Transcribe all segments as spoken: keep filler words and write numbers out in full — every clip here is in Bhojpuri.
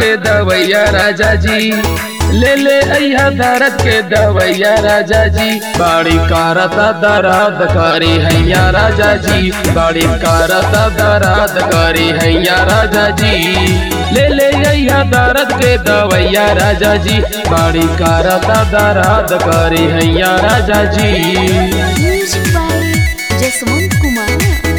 के दवैया राजा जी, ले ले अइहा दर्द के दवैया राजा जी। बाड़ी कारता दर्द करी हैया राजा जी, बाड़ी कारता दर्द करी हैया राजा जी। ले ले अइहा दर्द के दवैया राजा जी, बाड़ी कारता दर्द करी हैया राजा जी। Music by Jaswant Kumar.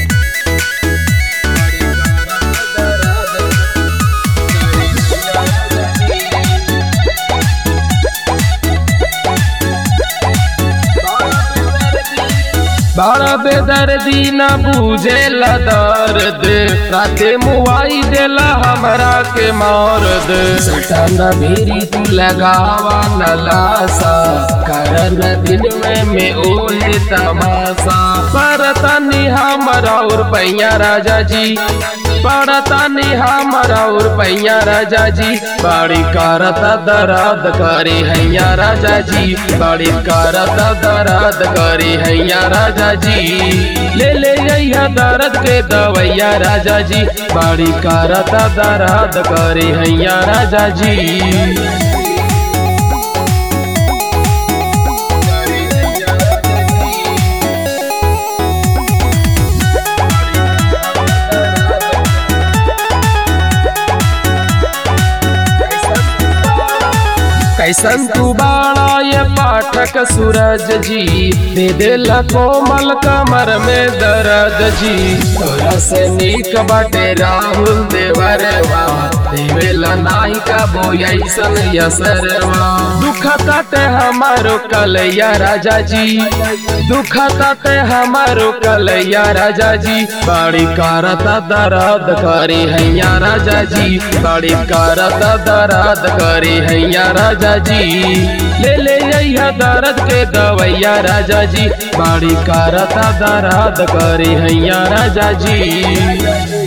बड़ा बेदर्दी न बूझेला दर्द, राते मुआई देला हमरा के मर्द। सटना भीरी तू लगावा न लासा, करन दिन में में ओहे तमाशा। परतानी हमरा और पैया राजा जी, परतानी हमरा और पैया राजा जी। बाड़ी कारता दर्द करी हैया राजा जी, बाड़ी कारता दर्द करी हैया राजा जी। ले ले अइहा दर्द के दवैया राजा जी, बाड़ी कारता दर्द करी हैया राजा जी। कैसन तू बाड़ा ये पाठक सूरज जी, दे देला कोमल कमर में दर्द जी। तोरा से नीक बाटे राहुल देवरवा, देवेला नाई का बोयसन यसरवा। दुख ताटे हमारो कलैया राजा जी, दुख ताटे हमारो कलैया राजा जी। बाड़ी कारता दर्द करी हैया राजा जी, बाड़ी कारता दर्द करी हैया राजा जी। ले ले अइहा दर्द के दवैया राजा जी, बाड़ी कारता दर्द करी हैया राजा जी।